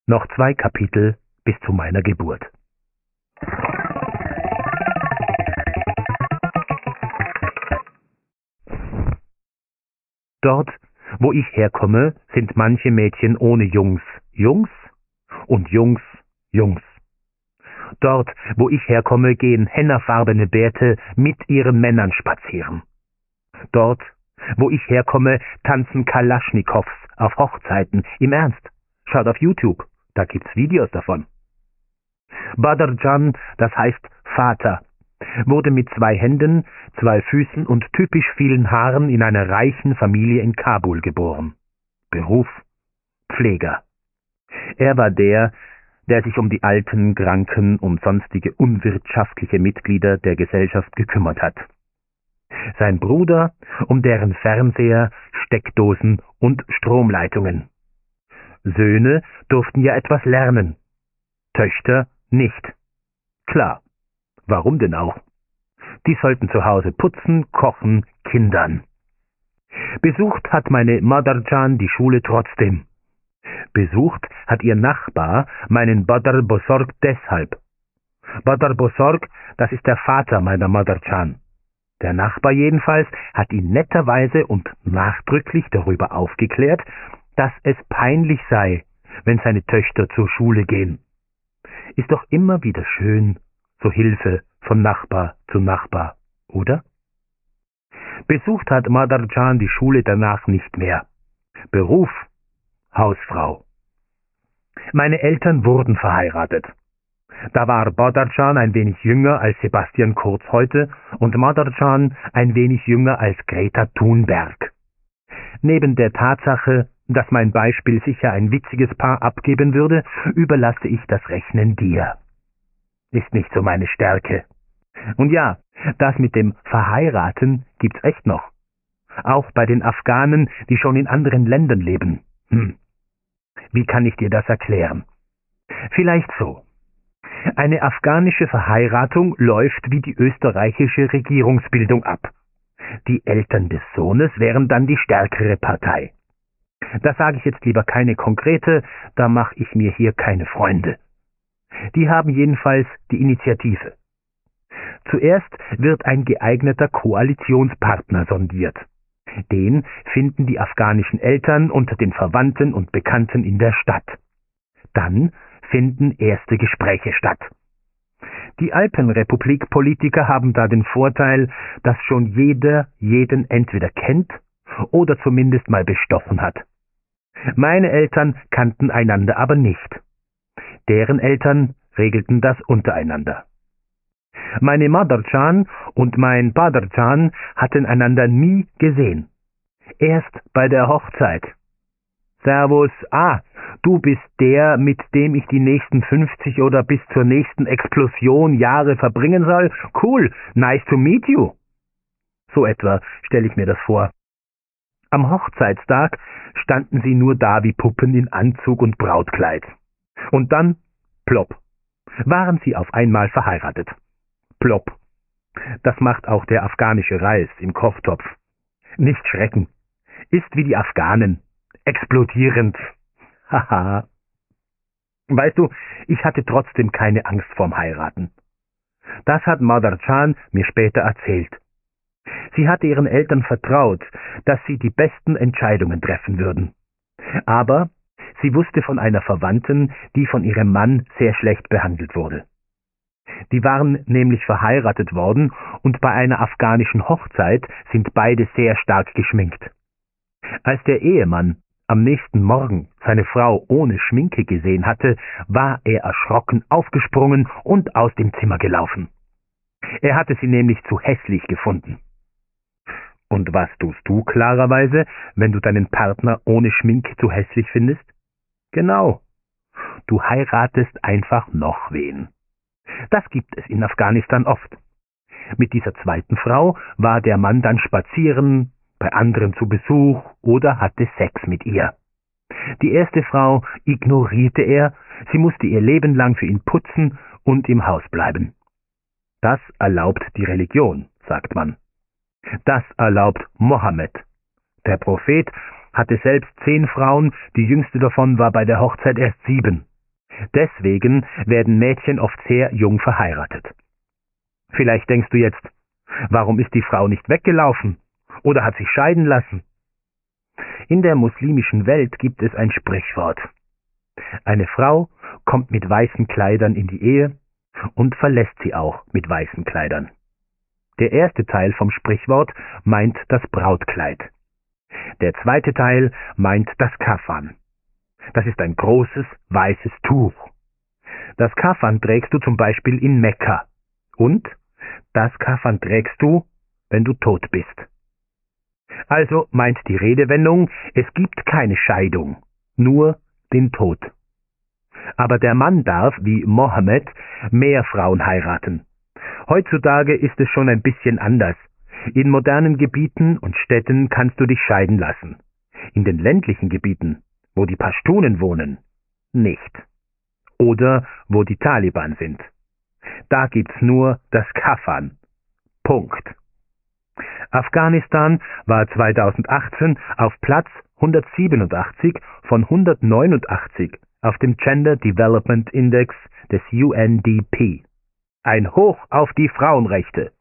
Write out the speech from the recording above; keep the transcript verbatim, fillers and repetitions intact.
Noch zwei Kapitel bis zu meiner Geburt. Dort, wo ich herkomme, sind manche Mädchen ohne Jungs Jungs und Jungs Jungs. Dort, wo ich herkomme, gehen hennafarbene Bärte mit ihren Männern spazieren. Dort, wo ich herkomme, tanzen Kalaschnikows auf Hochzeiten. Im Ernst, schaut auf YouTube, da gibt's Videos davon. Badrjan, das heißt Vater, wurde mit zwei Händen, zwei Füßen und typisch vielen Haaren in einer reichen Familie in Kabul geboren. Beruf: Pfleger. Er war der, der sich um die alten, Kranken und sonstige unwirtschaftliche Mitglieder der Gesellschaft gekümmert hat. Sein Bruder um deren Fernseher, Steckdosen und Stromleitungen. Söhne durften ja etwas lernen, Töchter nicht. Klar, warum denn auch? Die sollten zu Hause putzen, kochen, kindern. Besucht hat meine Madrjan die Schule trotzdem. Besucht hat ihr Nachbar meinen Badr Bozorg deshalb. Badr Bozorg, das ist der Vater meiner Madrjan. Der Nachbar jedenfalls hat ihn netterweise und nachdrücklich darüber aufgeklärt, dass es peinlich sei, wenn seine Töchter zur Schule gehen. Ist doch immer wieder schön, so Hilfe von Nachbar zu Nachbar, oder? Besucht hat Madrjan die Schule danach nicht mehr. Beruf: Hausfrau. Meine Eltern wurden verheiratet. Da war Badrjan ein wenig jünger als Sebastian Kurz heute und Madrjan ein wenig jünger als Greta Thunberg. Neben der Tatsache, dass mein Beispiel sicher ein witziges Paar abgeben würde, überlasse ich das Rechnen dir. Ist nicht so meine Stärke. Und ja, das mit dem Verheiraten gibt's echt noch. Auch bei den Afghanen, die schon in anderen Ländern leben. Hm. Wie kann ich dir das erklären? Vielleicht so. Eine afghanische Verheiratung läuft wie die österreichische Regierungsbildung ab. Die Eltern des Sohnes wären dann die stärkere Partei. Da sage ich jetzt lieber keine konkrete, da mache ich mir hier keine Freunde. Die haben jedenfalls die Initiative. Zuerst wird ein geeigneter Koalitionspartner sondiert. Den finden die afghanischen Eltern unter den Verwandten und Bekannten in der Stadt. Dann finden erste Gespräche statt. Die Alpenrepublik-Politiker haben da den Vorteil, dass schon jeder jeden entweder kennt oder zumindest mal bestochen hat. Meine Eltern kannten einander aber nicht. Deren Eltern regelten das untereinander. Meine Madrjan und mein Badrjan hatten einander nie gesehen. Erst bei der Hochzeit. Servus, ah, du bist der, mit dem ich die nächsten fünfzig oder bis zur nächsten Explosion Jahre verbringen soll? Cool, nice to meet you. So etwa stelle ich mir das vor. Am Hochzeitstag standen sie nur da wie Puppen in Anzug und Brautkleid. Und dann, plopp, waren sie auf einmal verheiratet. Plopp. Das macht auch der afghanische Reis im Kochtopf. Nicht schrecken. Ist wie die Afghanen. Explodierend. Haha. Weißt du, ich hatte trotzdem keine Angst vorm Heiraten. Das hat Madrjan mir später erzählt. Sie hatte ihren Eltern vertraut, dass sie die besten Entscheidungen treffen würden. Aber sie wusste von einer Verwandten, die von ihrem Mann sehr schlecht behandelt wurde. Die waren nämlich verheiratet worden und bei einer afghanischen Hochzeit sind beide sehr stark geschminkt. Als der Ehemann am nächsten Morgen seine Frau ohne Schminke gesehen hatte, war er erschrocken aufgesprungen und aus dem Zimmer gelaufen. Er hatte sie nämlich zu hässlich gefunden. Und was tust du klarerweise, wenn du deinen Partner ohne Schminke zu hässlich findest? Genau, du heiratest einfach noch wen. Das gibt es in Afghanistan oft. Mit dieser zweiten Frau war der Mann dann spazieren, bei anderen zu Besuch oder hatte Sex mit ihr. Die erste Frau ignorierte er, sie musste ihr Leben lang für ihn putzen und im Haus bleiben. Das erlaubt die Religion, sagt man. Das erlaubt Mohammed. Der Prophet hatte selbst zehn Frauen, die jüngste davon war bei der Hochzeit erst sieben. Deswegen werden Mädchen oft sehr jung verheiratet. Vielleicht denkst du jetzt, warum ist die Frau nicht weggelaufen oder hat sich scheiden lassen? In der muslimischen Welt gibt es ein Sprichwort. Eine Frau kommt mit weißen Kleidern in die Ehe und verlässt sie auch mit weißen Kleidern. Der erste Teil vom Sprichwort meint das Brautkleid. Der zweite Teil meint das Kafan. Das ist ein großes, weißes Tuch. Das Kafan trägst du zum Beispiel in Mekka. Und das Kafan trägst du, wenn du tot bist. Also meint die Redewendung, es gibt keine Scheidung, nur den Tod. Aber der Mann darf, wie Mohammed, mehr Frauen heiraten. Heutzutage ist es schon ein bisschen anders. In modernen Gebieten und Städten kannst du dich scheiden lassen. In den ländlichen Gebieten, wo die Pashtunen wohnen, nicht. Oder wo die Taliban sind. Da gibt's nur das Kafan. Punkt. Afghanistan war zweitausendachtzehn auf Platz hundertsiebenundachtzig von hundertneunundachtzig auf dem Gender Development Index des U N D P. Ein Hoch auf die Frauenrechte.